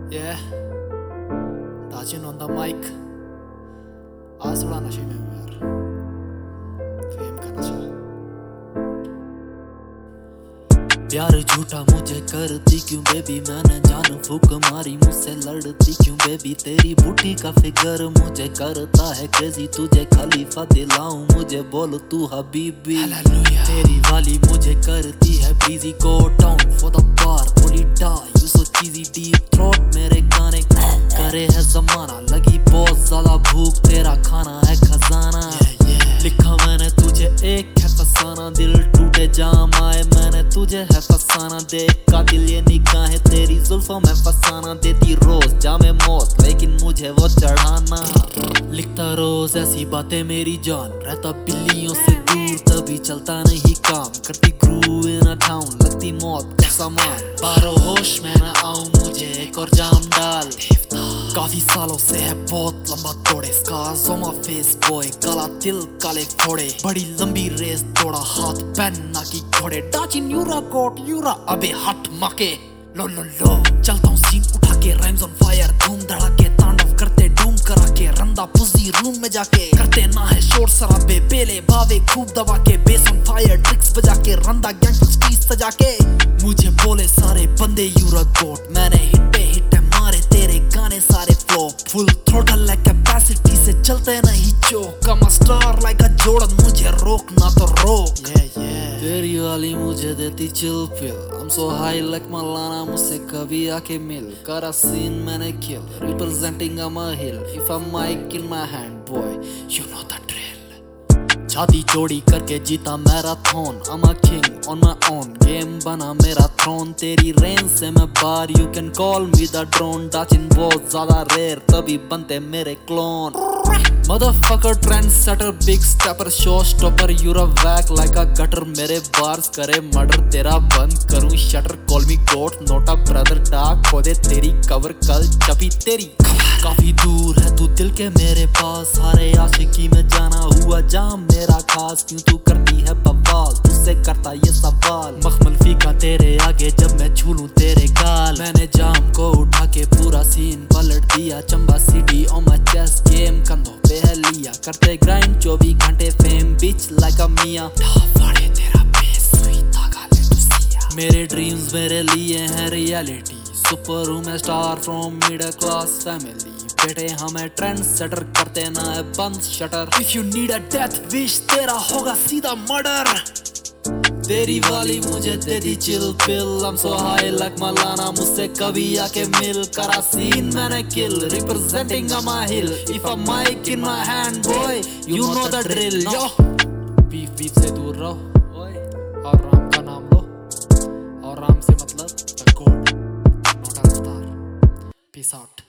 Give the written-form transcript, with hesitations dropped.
Yeah, Dachin on the mic. आज थोड़ा नशे में हूँ यार, फेम का नशा। प्यार झूठा मुझे करती क्यों बेबी, मैंने जान फूक मारी मुझसे लड़ती क्यों बेबी। तेरी बूटी का फिगर मुझे करता है क्रेजी, तुझे खलीफा दिलाऊं मुझे बोल तू हबीबी। तेरी वाली मुझे करती है busy, go down for the bar ओली die you so cheesy deep throat. मेरे गाने करे है जमाना, लगी बहुत ज्यादा भूख, तेरा खाना है खजाना। लिखा मैंने तुझे एक है फसाना, दिल टूटे जाम आए मैंने तुझे है फसाना। देख कातिल ये निगाहें तेरी जुल्फों में फसाना, देती रोज जामे मौत लेकिन मुझे वो चढ़ाना। लिखता रोज ऐसी बातें मेरी जान, रहता बिल्लियों से दूर तभी चलता नहीं काम। करती ग्रू इन अ टाउन, लगती मौत का सामान। बारो होश में ना आऊं मुझे एक और जाम डाल। काफी सालों से है बहुत लंबा तोड़े, scars on my face boy, काला तिल काले फोड़े। बड़ी लंबी रेस तोड़ा हाथ पहना की घोड़े। डाचिन यूरा कोट यूरा अबे हट माके लो लो लो। चलता हूँ सीन उठा के, राइम्स ऑन फायर धूम धड़ाके, तांडव करते डूम करा के। रंदा पुजी रूम में जाके करते ना है शोर शराबे, पेले बावे खूब दबा के। बेस ऑन फायर ट्रिक्स बजा के, रंदा गैंग स्टीज सजा के। मुझे बोले सारे बंदे यूरा गोट, मैंने हिट पे हिट है मारे तेरे गाने सारे flow. Full throttle like capacity से चलते नहीं चोक। कम स्टार लाइक अ जोड़न, मुझे रोक ना तो रोक। तेरी वाली मुझे देती chill pill, I'm so high like Malana, मुझसे कभी आके मिल। करा सीन मैंने kill, representing I'm a hill। If I'm mic in my hand boy, you know the drill। छाती चौड़ी करके जीता marathon, I'm a king on my own, game बना मेरा थ्रोन। तेरी रेंज से मैं बार, you can call me the drone। डाचिन बहुत ज्यादा रेयर तभी बनते मेरे clone. Motherfucker trendsetter, big stepper, showstopper, you're a whack like a gutter। मेरे bars करे murder, तेरा बंद करूँ shutter। Call me goat, not a brother, डाक खोदे तेरी cover, कल छपी तेरी। काफी दूर है तू दिल के मेरे पास, सारे आशिकी में जाना हुआ जाम मेरा खास। क्यों तू करती है बवाल, तुझसे करता ये सवाल। मखमल फीका तेरे आगे जब मैं छूलूं तेरे गाल। मैंने जाम को उठा के पूरा सीन पलट दिया, Chamba city on my chest, game कंधों पे है लिया। करते ग्राइंड 24 घंटे, फेम बिच लाइक अ मियां। फाड़े तेरा बेस सुई धागा ले तुसिया। मेरे ड्रीम्स मेरे लिए हैं रियलिटी, सुपर हूँ मैं star from middle class family. बेटे हमें ट्रेंड सेटर करते ना है बंद shutter. If you need a death wish, तेरा होगा सीधा मर्डर। तेरी वाली मुझे देती chill pill, I'm so high like Malana, मुझसे कभी आके मिल। करा सीन मैंने kill, representing I'm a hill। If I'm mic in my hand boy, you know the drill। yo beef से दूर रहो और राम का नाम लो, और राम से मतलब the God, not a star। Peace out।